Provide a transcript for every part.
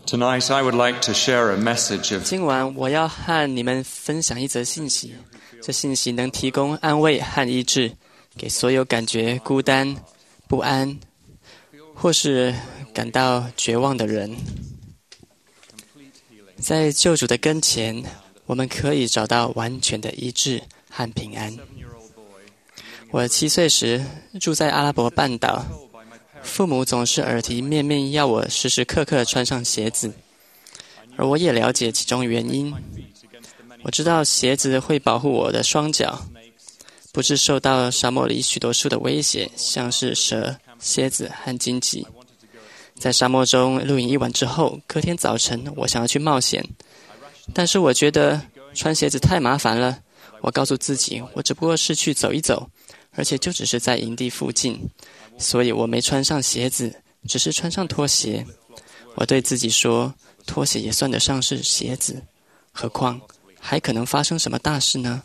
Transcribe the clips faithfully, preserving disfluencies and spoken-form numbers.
Tonight I would like to share a message of 今晚我要和你们分享一则信息，这信息能提供安慰和医治给所有感觉孤单、不安或是感到绝望的人。在救主的跟前，我们可以找到完全的医治和平安。我七岁时住在阿拉伯半岛，父母总是耳提面命要我时时刻刻穿上鞋子，而我也了解其中原因。我知道鞋子会保护我的双脚，不致受到沙漠里许多树的威胁，像是蛇、蝎子和荆棘。在沙漠中露营一晚之后，隔天早晨我想要去冒险，但是我觉得穿鞋子太麻烦了。我告诉自己，我只不过是去走一走，而且就只是在营地附近，所以我没穿上鞋子，只是穿上拖鞋。我对自己说，拖鞋也算得上是鞋子，何况还可能发生什么大事呢？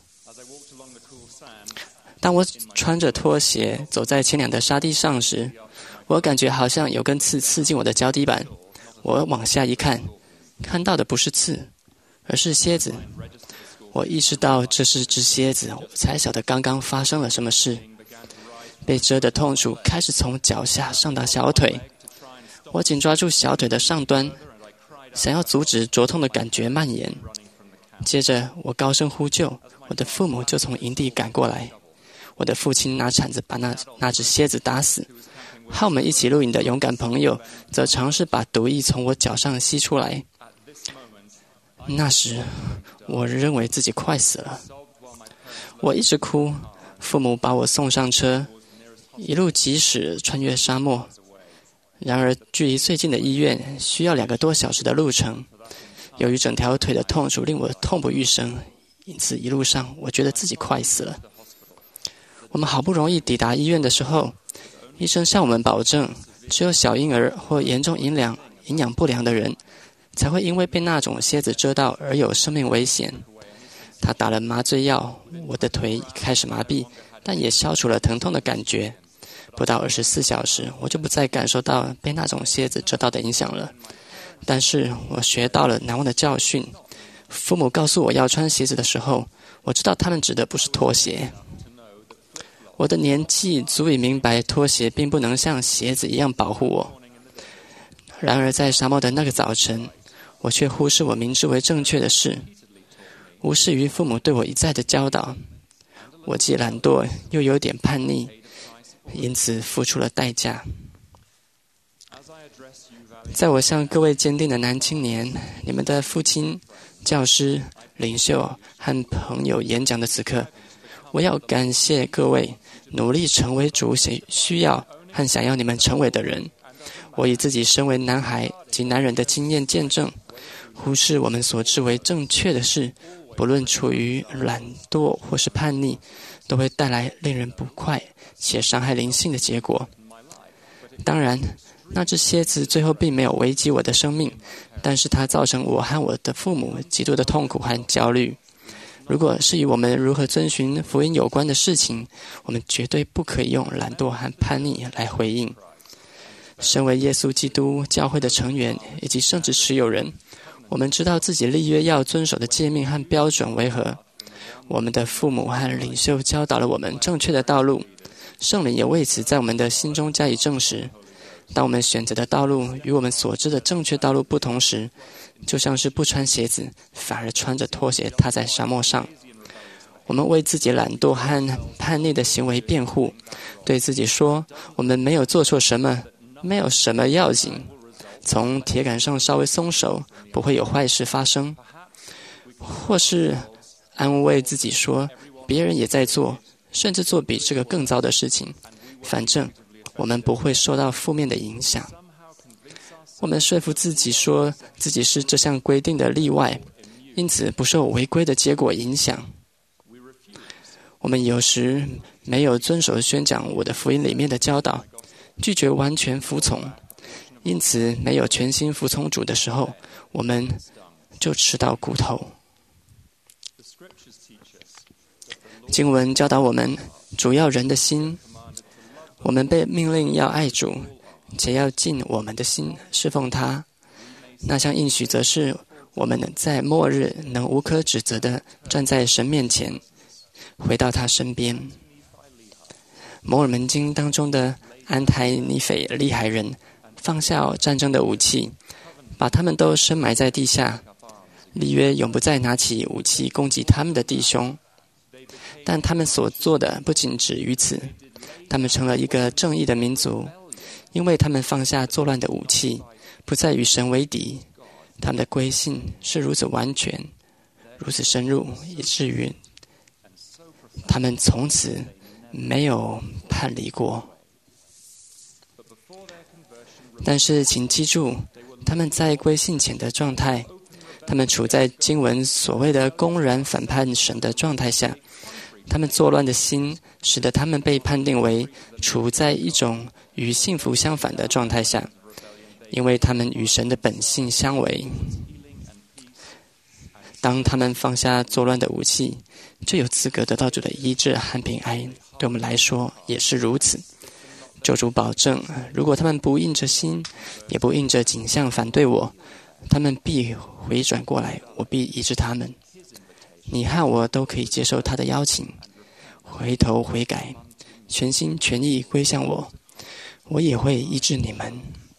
当我穿着拖鞋走在清凉的沙地上时，我感觉好像有根刺刺进我的脚底板。我往下一看，看到的不是刺，而是蝎子。我意识到这是只蝎子，我才晓得刚刚发生了什么事。被蛰的痛楚开始从脚下上到小腿，我紧抓住小腿的上端，想要阻止灼痛的感觉蔓延。接着我高声呼救，我的父母就从营地赶过来。我的父亲拿铲子把那那只蝎子打死，和我们一起露营的勇敢朋友则尝试把毒液从我脚上吸出来。那时我认为自己快死了，我一直哭。父母把我送上车，一路疾驶穿越沙漠。然而距离最近的医院需要两个多小时的路程。由于整条腿的痛楚令我痛不欲生，因此一路上我觉得自己快死了。我们好不容易抵达医院的时候，医生向我们保证，只有小婴儿或严重营养营养不良的人才会因为被那种蝎子蛰到而有生命危险。他打了麻醉药，我的腿开始麻痹，但也消除了疼痛的感觉。不到二十四小时，我就不再感受到被那种蝎子蛰到的影响了。但是我学到了难忘的教训。父母告诉我要穿鞋子的时候，我知道他们指的不是拖鞋。我的年纪足以明白，拖鞋并不能像鞋子一样保护我。然而在沙漠的那个早晨，我却忽视我明知为正确的事，无视于父母对我一再的教导。我既懒惰又有点叛逆，因此付出了代价。在我向各位坚定的男青年、你们的父亲、教师、领袖和朋友演讲的此刻，我要感谢各位努力成为主需要和想要你们成为的人。我以自己身为男孩及男人的经验见证，忽视我们所知为正确的事，不论处于懒惰或是叛逆，都会带来令人不快且伤害灵性的结果。当然，那只蝎子最后并没有危及我的生命，但是它造成我和我的父母极度的痛苦和焦虑。如果是与我们如何遵循福音有关的事情，我们绝对不可以用懒惰和叛逆来回应。身为耶稣基督教会的成员以及圣职持有人，我们知道自己立约要遵守的诫命和标准为何。我们的父母和领袖教导了我们正确的道路，圣灵也为此在我们的心中加以证实。当我们选择的道路与我们所知的正确道路不同时，就像是不穿鞋子，反而穿着拖鞋踏在沙漠上。我们为自己懒惰和叛逆的行为辩护，对自己说，我们没有做错什么，没有什么要紧，从铁杆上稍微松手，不会有坏事发生。或是安慰自己说，别人也在做，甚至做比这个更糟的事情，反正我们不会受到负面的影响。我们说服自己说自己是这项规定的例外，因此不受违规的结果影响。我们有时没有遵守宣讲我的福音里面的教导，拒绝完全服从，因此没有全心服从主的时候，我们就吃到苦头。经文教导我们，主要人的心，我们被命令要爱主，且要尽我们的心侍奉他。 那项应许则是我们在末日能无可指责地站在神面前，回到他身边。摩尔门经当中的安台尼斐利海人放下战争的武器，把他们都深埋在地下，立约永不再拿起武器攻击他们的弟兄。但他们所做的不仅止于此，他们成了一个正义的民族，因为他们放下作乱的武器，不再与神为敌。他们的归信是如此完全，如此深入，以至于他们从此没有叛离过。但是请记住，他们在归信前的状态，他们处在经文所谓的公然反叛神的状态下，他们作乱的心使得他们被判定为处在一种与幸福相反的状态下，因为他们与神的本性相违。当他们放下作乱的武器，就有资格得到主的医治和平安。对我们来说也是如此。救主保证，如果他们不硬着心，也不硬着景象反对我，他们必回转过来，我必医治他们。你和我都可以接受他的邀请，回头悔改，全心全意归向我，我也会医治你们。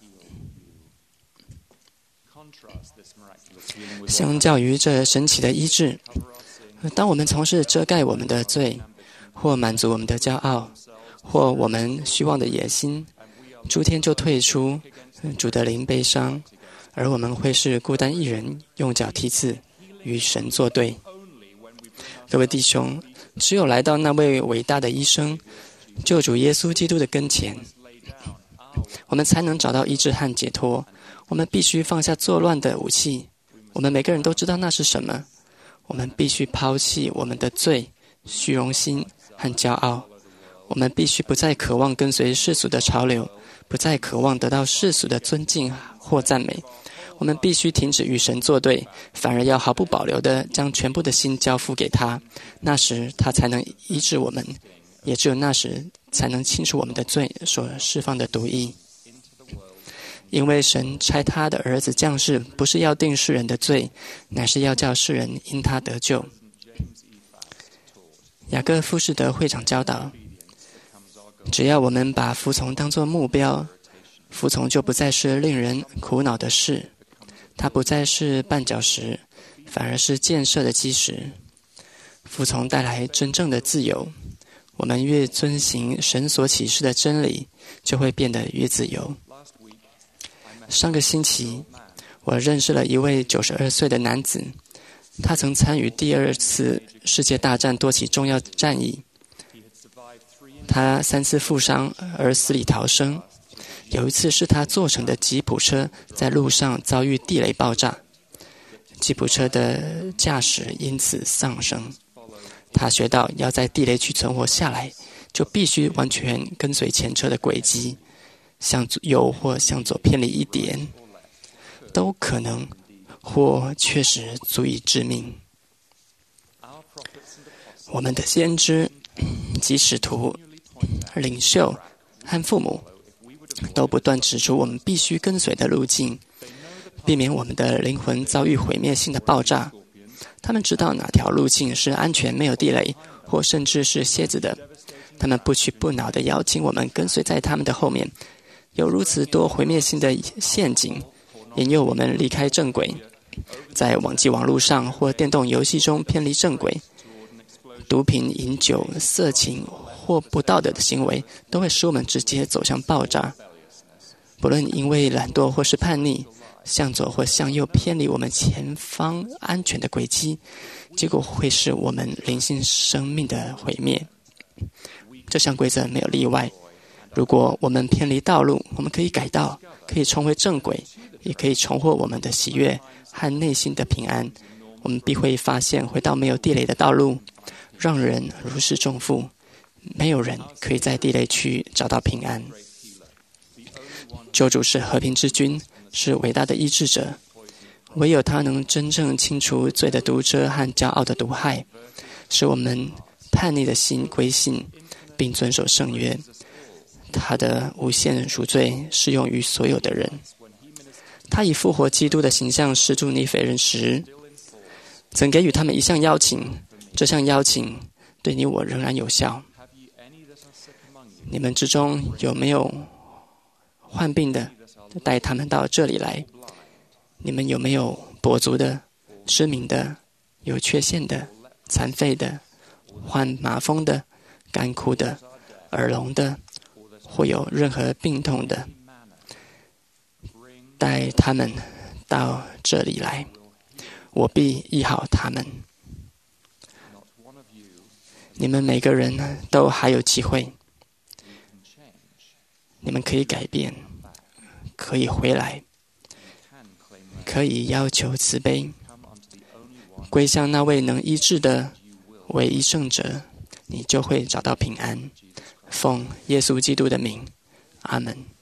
相较于这神奇的医治，当我们从事遮盖我们的罪，或满足我们的骄傲，或我们虚妄的野心，诸天就退出，主的灵悲伤，而我们会是孤单一人，用脚踢刺，与神作对。各位弟兄，只有来到那位伟大的医生，救主耶稣基督的跟前，我们才能找到医治和解脱。我们必须放下作乱的武器。我们每个人都知道那是什么。我们必须抛弃我们的罪、虚荣心和骄傲。我们必须不再渴望跟随世俗的潮流，不再渴望得到世俗的尊敬或赞美。我们必须停止与神作对，反而要毫不保留地将全部的心交付给他。那时他才能医治我们，也只有那时才能清除我们的罪所释放的毒液。因为神差他的儿子降世，不是要定世人的罪，乃是要叫世人因他得救。雅各富士德会长教导，只要我们把服从当作目标，服从就不再是令人苦恼的事，它不再是绊脚石，反而是建设的基石。服从带来真正的自由。我们越遵行神所启示的真理，就会变得越自由。上个星期，我认识了一位九十二岁的男子，他曾参与第二次世界大战多起重要战役，他三次负伤而死里逃生。有一次是他坐乘的吉普车在路上遭遇地雷爆炸，吉普车的驾驶因此丧生。他学到要在地雷区存活下来，就必须完全跟随前车的轨迹，向右或向左偏离一点，都可能或确实足以致命。我们的先知及使徒、领袖和父母都不断指出我们必须跟随的路径，避免我们的灵魂遭遇毁灭性的爆炸。他们知道哪条路径是安全没有地雷，或甚至是蝎子的。他们不屈不挠地邀请我们跟随在他们的后面。有如此多毁灭性的陷阱，引诱我们离开正轨，在网际网络上或电动游戏中偏离正轨。毒品、饮酒、色情或不道德的行为，都会使我们直接走向爆炸。不论因为懒惰或是叛逆，向左或向右偏离我们前方安全的轨迹，结果会是我们灵性生命的毁灭。这项规则没有例外。如果我们偏离道路，我们可以改道，可以重回正轨，也可以重获我们的喜悦和内心的平安。我们必会发现，回到没有地雷的道路，让人如释重负。没有人可以在地雷区找到平安。救主是和平之君，是伟大的医治者。唯有他能真正清除罪的毒遮和骄傲的毒害，使我们叛逆的心归信，并遵守圣约。他的无限赎罪适用于所有的人。 他以复活基督的形象施助尼腓人时，曾给予他们一项邀请，这项邀请对你我仍然有效。你们之中有没有患病的，就带他们到这里来？你们有没有跛足的、失明的、有缺陷的、残废的、患麻风的、干枯的、耳聋的，或有任何病痛的？带他们到这里来，我必医好他们。你们每个人都还有机会，你们可以改变，可以回来，可以要求慈悲，归向那位能医治的唯一圣者，你就会找到平安。奉耶稣基督的名，阿们。